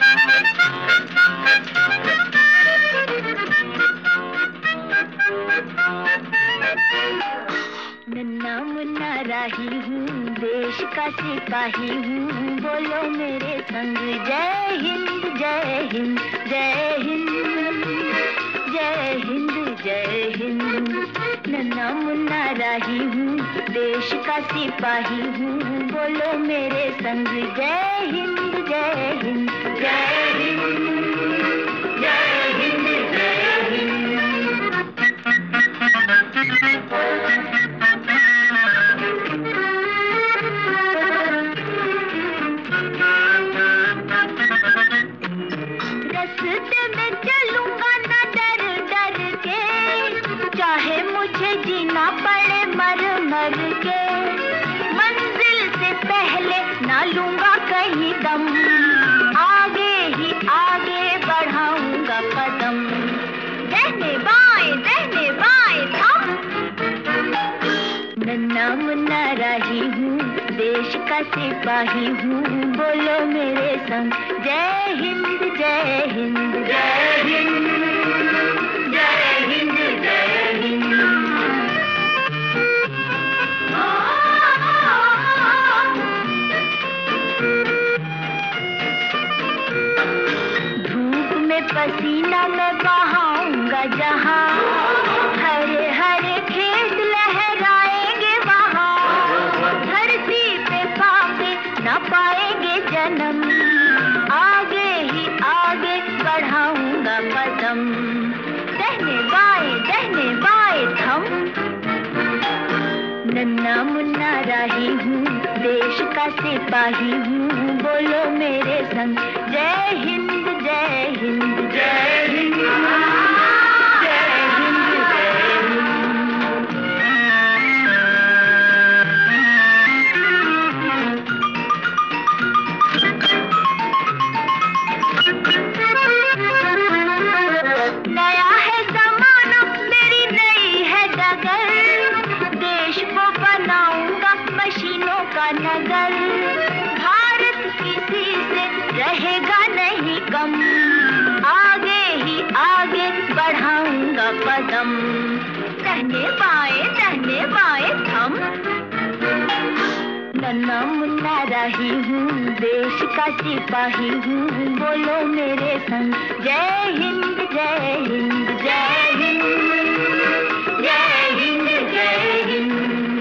नन्ना मुन्ना राही हूँ, देश का सिपाही हूँ, बोलो मेरे संग जय हिंद जय हिंद जय हिंद जय हिंद जय हिंद। नन्ना मुन्ना राही हूँ, देश का सिपाही हूँ, बोलो मेरे संग जय हिंद जय हिंद जय हिंद जय हिंद जय हिंद। रास्ते में चलूंगा ना डर डर के, चाहे मुझे जीना पड़े मर मर के, मंजिल से पहले ना लूंगा कहीं दम, आगे ही आगे बढ़ाऊंगा कदम, दहने बाएं थम। नन्ना मुन्ना राही हूँ, देश का सिपाही हूँ, बोलो मेरे संग जय हिंद जय हिंद जय हिंद जय हिंद जय हिंद। धूप में पसीना मैं बहाऊंगा जहाँ, हरे हरे खेत लहराएंगे वहाँ, धरती पे पापे न पाएंगे जन्म, आगे ही आगे बढ़ाऊंगा कदम, दहने बाएं थम। नन्ना मुन्ना राही हूँ, देश का सिपाही हूँ, बोलो मेरे संग जय हिंद जय हिंद जय हिंद जय हिंद जय हिंद। नया है जमाना मेरी नई है डगर, देश को बनाऊंगा मशीनों का नगर, भारत किसी से रहेगा नहीं कम, आगे ही आगे बढ़ाऊंगा कदम, दहने बाएं थम। नन्ना मुन्ना राही हूँ, देश का सिपाही हूँ, बोलो मेरे संग जय हिंद जय हिंद जय हिंद जय हिंद जय हिंद।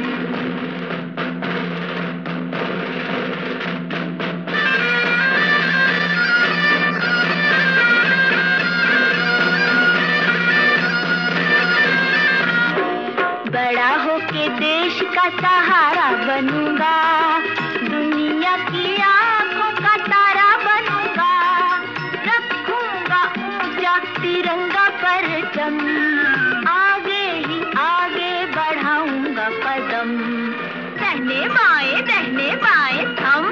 बड़ा होके देश का सहारा बनूंगा, दुनिया की आंखों का तारा बनूंगा, रखूंगा ऊंचा तिरंगा परचम, आगे ही आगे बढ़ाऊंगा कदम, दहने बाएं थम।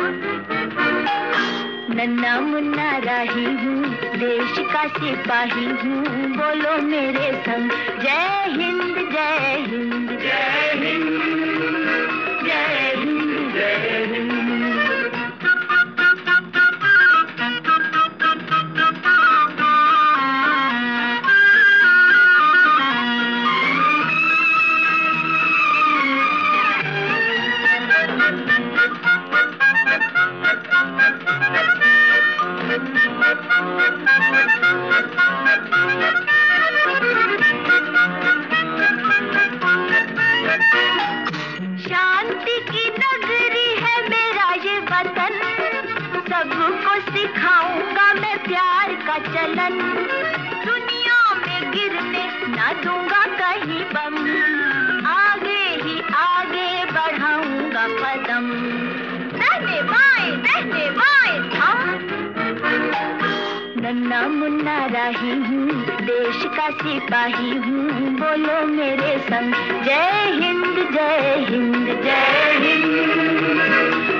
नन्ना मुन्ना राही हूँ, देश का सिपाही हूँ, बोलो मेरे संग जय हिंद जय हिंद जय हिंद जय हिंद जय हिंद। शांति की नगरी है मेरा ये वतन, सबको सिखाऊंगा मैं प्यार का चलन, दुनिया में गिरने ना दूंगा कहीं बम, आगे ही आगे बढ़ाऊंगा कदम, दहने बाएं थम। नन्ना मुन्ना राही हूँ, देश का सिपाही हूँ, बोलो मेरे संग जय हिंद जय हिंद जय हिंद